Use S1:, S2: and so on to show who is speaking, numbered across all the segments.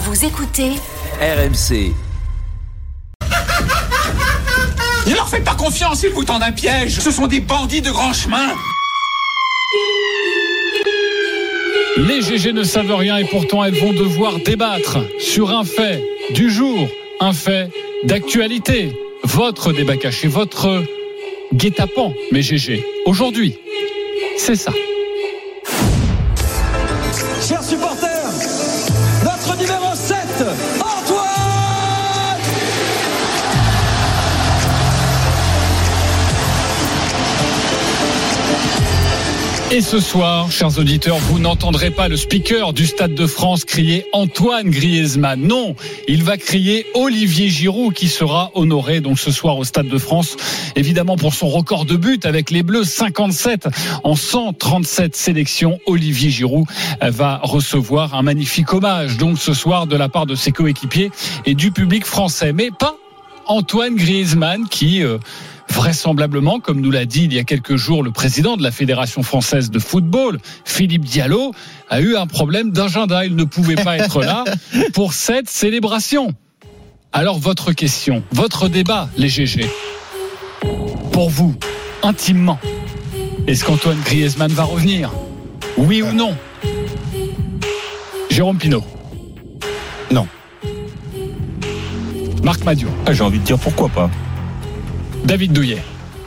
S1: Vous écoutez
S2: RMC.
S3: Ne leur faites pas confiance, ils vous tendent un piège. Ce sont des bandits de grand chemin.
S4: Les GG ne savent rien et pourtant elles vont devoir débattre sur un fait du jour, un fait d'actualité. Votre débat caché, votre guet-apens, mes GG. Aujourd'hui, c'est ça.
S5: Chers supporters, notre numéro 7, Antoine!
S4: Et ce soir, chers auditeurs, vous n'entendrez pas le speaker du Stade de France crier Antoine Griezmann. Non, il va crier Olivier Giroud qui sera honoré donc ce soir au Stade de France. Évidemment pour son record de buts avec les Bleus, 57 en 137 sélections. Olivier Giroud va recevoir un magnifique hommage donc ce soir de la part de ses coéquipiers et du public français. Mais pas Antoine Griezmann qui... vraisemblablement, comme nous l'a dit il y a quelques jours le président de la Fédération française de football, Philippe Diallo, a eu un problème d'agenda. Il ne pouvait pas être là pour cette célébration. Alors votre question, votre débat, les GG, pour vous, intimement, est-ce qu'Antoine Griezmann va revenir ? Oui ou non ? Jérôme Pinault ?
S6: Non.
S4: Marc Madiot ?
S6: J'ai envie de dire pourquoi pas.
S4: David Douillet.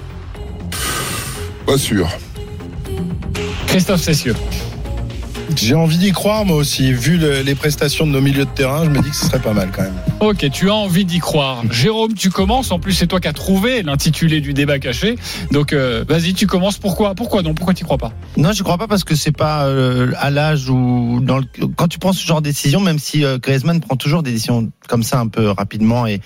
S7: Pas sûr.
S4: Christophe Cessieux.
S8: J'ai envie d'y croire moi aussi. Vu les prestations de nos milieux de terrain, je me dis que ce serait pas mal quand même.
S4: Ok, tu as envie d'y croire. Jérôme, tu commences. En plus, c'est toi qui as trouvé l'intitulé du débat caché. Donc, vas-y, tu commences. Pourquoi non ? Pourquoi tu crois pas ?
S9: Non, je crois pas parce que c'est pas à l'âge où quand tu prends ce genre de décision, même si Griezmann prend toujours des décisions comme ça un peu rapidement et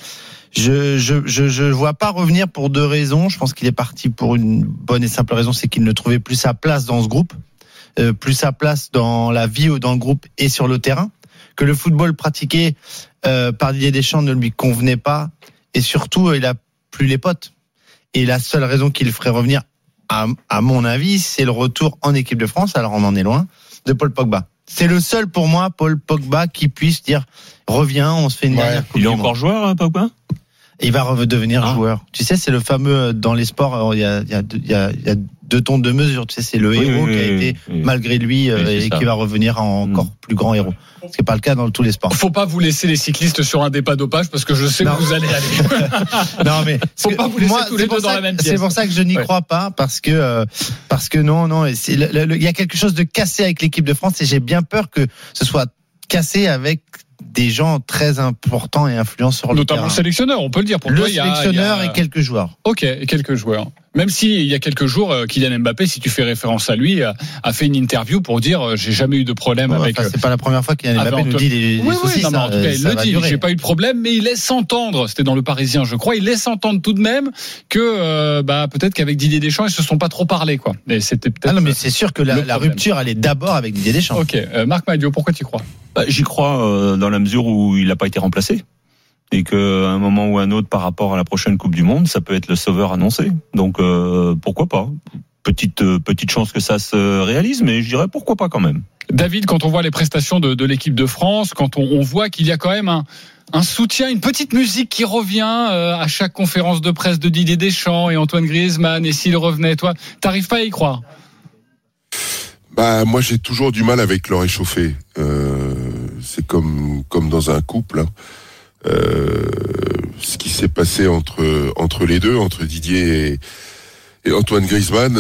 S9: je vois pas revenir pour deux raisons. Je pense qu'il est parti pour une bonne et simple raison, c'est qu'il ne trouvait plus sa place dans ce groupe, plus sa place dans la vie ou dans le groupe et sur le terrain, que le football pratiqué par Didier Deschamps ne lui convenait pas et surtout il a plus les potes. Et la seule raison qu'il ferait revenir, à mon avis, c'est le retour en équipe de France, alors on en est loin, de Paul Pogba. C'est le seul pour moi, Paul Pogba, qui puisse dire reviens, on se fait une dernière coupe.
S6: Il est
S9: du
S6: encore
S9: monde.
S6: joueur, Pogba ?
S9: Il va redevenir joueur. Tu sais, c'est le fameux dans les sports. Il y a deux tons de mesure. Tu sais, c'est le héros qui a été malgré lui et qui va revenir en encore plus grand héros. Ce qui n'est pas le cas dans tous les sports.
S4: Faut pas vous laisser les cyclistes sur un débat dopage parce que je sais où vous allez aller.
S9: Non mais
S4: faut pas vous laisser tous les deux dans la même pièce.
S9: C'est pour ça que je n'y crois pas parce que non. Il y a quelque chose de cassé avec l'équipe de France et j'ai bien peur que ce soit cassé avec des gens très importants et influents sur le terrain.
S4: Notamment le sélectionneur, on peut le dire. Pour
S9: le
S4: toi,
S9: sélectionneur et quelques joueurs.
S4: Ok, et quelques joueurs. Même si il y a quelques jours, Kylian Mbappé, si tu fais référence à lui, a fait une interview pour dire j'ai jamais eu de problème avec.
S9: C'est pas la première fois qu'il Mbappé nous dit les soucis.
S4: Non, en tout cas, il le dit. J'ai pas eu de problème, mais il laisse entendre. C'était dans le Parisien, je crois. Il laisse entendre tout de même que peut-être qu'avec Didier Deschamps, ils se sont pas trop parlé, quoi. Et c'était peut-être.
S9: Ah non, mais c'est sûr que la rupture, elle est d'abord avec Didier Deschamps.
S4: Ok, Marc Madiot, pourquoi tu crois ?
S6: J'y crois dans la mesure où il n'a pas été remplacé. Et qu'à un moment ou un autre, par rapport à la prochaine Coupe du Monde, ça peut être le sauveur annoncé. Donc pourquoi pas ? Petite chance que ça se réalise, mais je dirais pourquoi pas quand même.
S4: David, quand on voit les prestations de l'équipe de France, quand on voit qu'il y a quand même un soutien, une petite musique qui revient à chaque conférence de presse de Didier Deschamps et Antoine Griezmann, et s'il revenait, toi, t'arrives pas à y croire ?
S7: Moi j'ai toujours du mal avec le réchauffé. C'est comme dans un couple. Ce qui s'est passé entre les deux, entre Didier et Antoine Griezmann,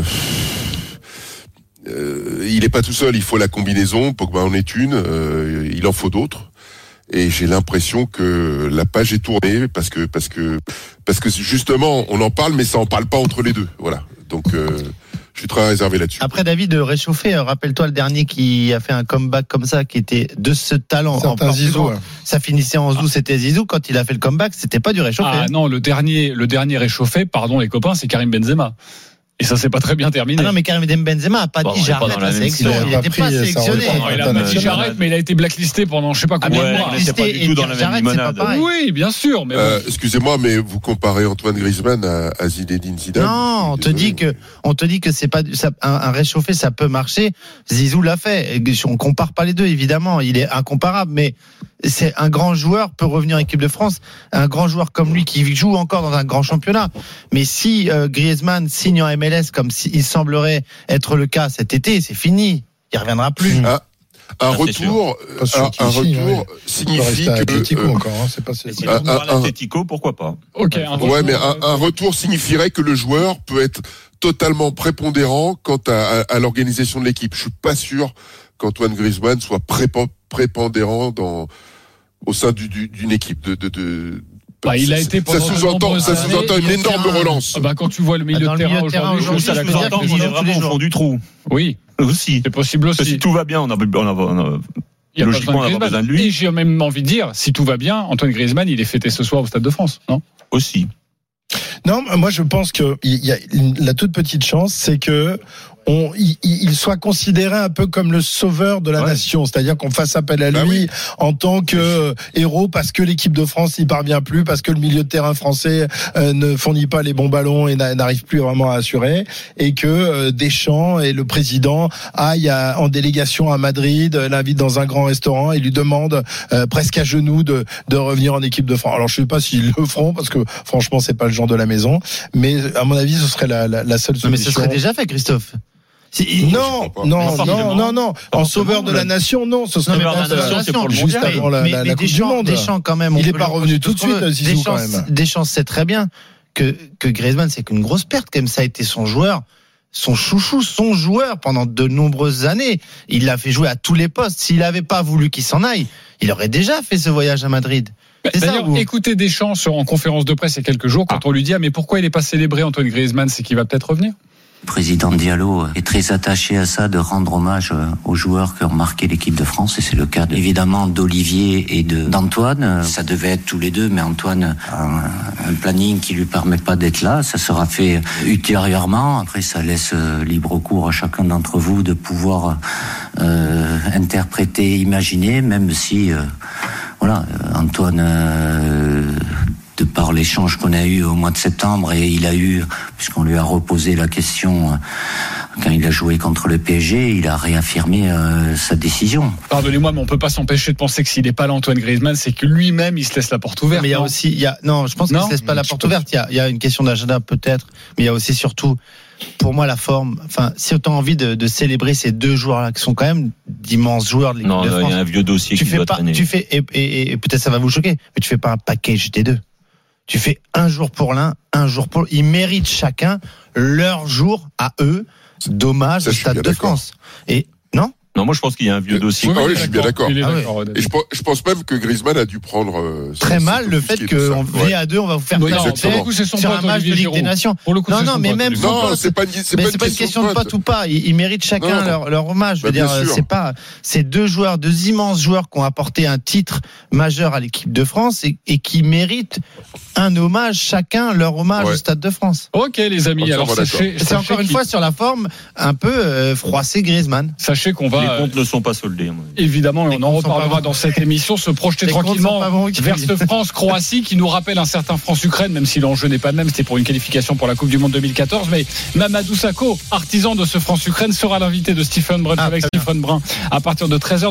S7: il est pas tout seul, il faut la combinaison. Pogba en est une, il en faut d'autres. Et j'ai l'impression que la page est tournée parce que justement on en parle, mais ça en parle pas entre les deux. Voilà. Donc je suis très réservé là-dessus.
S9: Après, David, réchauffé, rappelle-toi le dernier qui a fait un comeback comme ça, qui était de ce talent.
S8: Zizou.
S9: Ça finissait en Zizou, c'était Zizou. Quand il a fait le comeback, c'était pas du réchauffé.
S4: Ah non, le dernier réchauffé, pardon les copains, c'est Karim Benzema. Et ça s'est pas très bien terminé.
S9: Ah non, mais Karim Benzema a pas
S6: Bon,
S9: dit
S6: on est pas
S9: j'arrête
S6: dans la
S9: la
S6: même
S9: sélection.
S6: couleur.
S9: Il
S8: Il a
S9: n'était
S8: pris,
S9: pas
S8: ça
S9: sélectionné.
S8: aurait
S4: Non, il a pas dit
S8: international.
S4: j'arrête, mais il a été blacklisté pendant je sais pas combien de mois.
S6: mais c'est pas du tout dans la même limonade.
S4: Oui, bien sûr, mais bon.
S7: Excusez-moi, mais vous comparez Antoine Griezmann à Zinedine Zidane.
S9: Non, on te dit que c'est pas un réchauffé, ça peut marcher. Zizou l'a fait. On compare pas les deux, évidemment. Il est incomparable, mais c'est un grand joueur peut revenir en équipe de France. Un grand joueur comme lui qui joue encore dans un grand championnat. Mais si Griezmann signe en MLS comme il semblerait être le cas cet été, c'est fini. Il reviendra plus.
S7: Un retour signifie que
S8: Atlético encore, hein, c'est pas
S6: Si on parle Atlético, pourquoi pas?
S4: Ok.
S7: mais un retour signifierait que le joueur peut être totalement prépondérant quant à l'organisation de l'équipe. Je suis pas sûr qu'Antoine Griezmann soit prépondérant au sein d'une équipe
S4: il a été pendant
S7: ça sous-entend une énorme relance.
S4: Quand tu vois le milieu de terrain aujourd'hui,
S6: Ça sous-entend qu'on est vraiment au fond du trou.
S4: Oui,
S6: Aussi.
S4: c'est possible aussi.
S6: Si tout va bien,
S4: Il y a
S6: logiquement, on n'a pas besoin de lui.
S4: Et j'ai même envie de dire, si tout va bien, Antoine Griezmann, il est fêté ce soir au Stade de France, non?
S6: Aussi.
S8: Non, moi je pense que il y a la toute petite chance, c'est que il soit considéré un peu comme le sauveur de la nation, c'est-à-dire qu'on fasse appel à lui en tant que héros parce que l'équipe de France n'y parvient plus, parce que le milieu de terrain français ne fournit pas les bons ballons et n'arrive plus vraiment à assurer, et que Deschamps et le président aillent en délégation à Madrid, l'invitent dans un grand restaurant et lui demandent presque à genoux de revenir en équipe de France. Alors je sais pas s'ils le feront parce que franchement c'est pas le genre de la maison, mais à mon avis ce serait la seule solution.
S9: Mais ce serait déjà fait, Christophe.
S8: Non. En sauveur de la nation, non. Ce serait
S6: Sauveur de la nation, c'est pour le
S8: juste
S6: mondial.
S8: avant la Coupe du Monde.
S9: Deschamps, quand même.
S8: Il n'est pas revenu tout de suite, Zizou, quand même.
S9: Deschamps sait très bien que Griezmann, c'est qu'une grosse perte, comme ça a été son joueur, son chouchou, son joueur pendant de nombreuses années. Il l'a fait jouer à tous les postes. S'il n'avait pas voulu qu'il s'en aille, il aurait déjà fait ce voyage à Madrid.
S4: D'ailleurs, écoutez Deschamps en conférence de presse il y a quelques jours, quand on lui dit mais pourquoi il n'est pas célébré Antoine Griezmann, c'est qu'il va peut-être revenir?
S1: Le président Diallo est très attaché à ça, de rendre hommage aux joueurs qui ont marqué l'équipe de France, et c'est le cas évidemment d'Olivier et d'Antoine. Ça devait être tous les deux, mais Antoine a un planning qui lui permet pas d'être là. Ça sera fait ultérieurement. Après, ça laisse libre cours à chacun d'entre vous de pouvoir interpréter, imaginer, même si Antoine de par l'échange qu'on a eu au mois de septembre, et il a eu, puisqu'on lui a reposé la question quand il a joué contre le PSG, il a réaffirmé sa décision.
S4: Pardonnez-moi, mais on peut pas s'empêcher de penser que s'il n'est pas là, Antoine Griezmann, c'est que lui-même il se laisse la porte ouverte.
S9: Mais il y a aussi, je pense qu'il se laisse pas la porte ouverte. Il y a une question d'agenda peut-être, mais il y a aussi surtout, pour moi, la forme. Enfin, si tu as envie de célébrer ces deux joueurs-là qui sont quand même d'immenses joueurs de l'équipe de France.
S6: Non, il y a un vieux dossier qui doit traîner.
S9: Et peut-être ça va vous choquer, mais tu fais pas un package des deux. Tu fais un jour pour l'un, un jour pour l'autre. Ils méritent chacun leur jour à eux d'hommage au Stade de France. Et non,
S6: moi je pense qu'il y a un vieux dossier.
S7: Oui, je suis bien d'accord.
S4: Et
S7: je pense même que Griezmann a dû prendre
S9: très mal le fait qu'on vient à deux, on va vous faire sur un match de Ligue des Nations.
S4: Pour le coup,
S7: c'est pas une question de pote
S9: ou pas. Ils méritent chacun leur hommage. Je veux dire, c'est deux joueurs, deux immenses joueurs qui ont apporté un titre majeur à l'équipe de France et qui méritent un hommage, chacun leur hommage au Stade de France.
S4: Ok les amis, alors
S9: c'est encore une fois sur la forme un peu froissé Griezmann.
S4: Sachez qu'on va.
S6: Les comptes ne sont pas soldés.
S4: Évidemment, on en reparlera dans cette émission, se projeter tranquillement vers ce France-Croatie qui nous rappelle un certain France-Ukraine, même si l'enjeu n'est pas le même, c'était pour une qualification pour la Coupe du Monde 2014. Mais Mamadou Sakho, artisan de ce France-Ukraine, sera l'invité de Stephen Brun avec Stephen Brun à partir de 13h.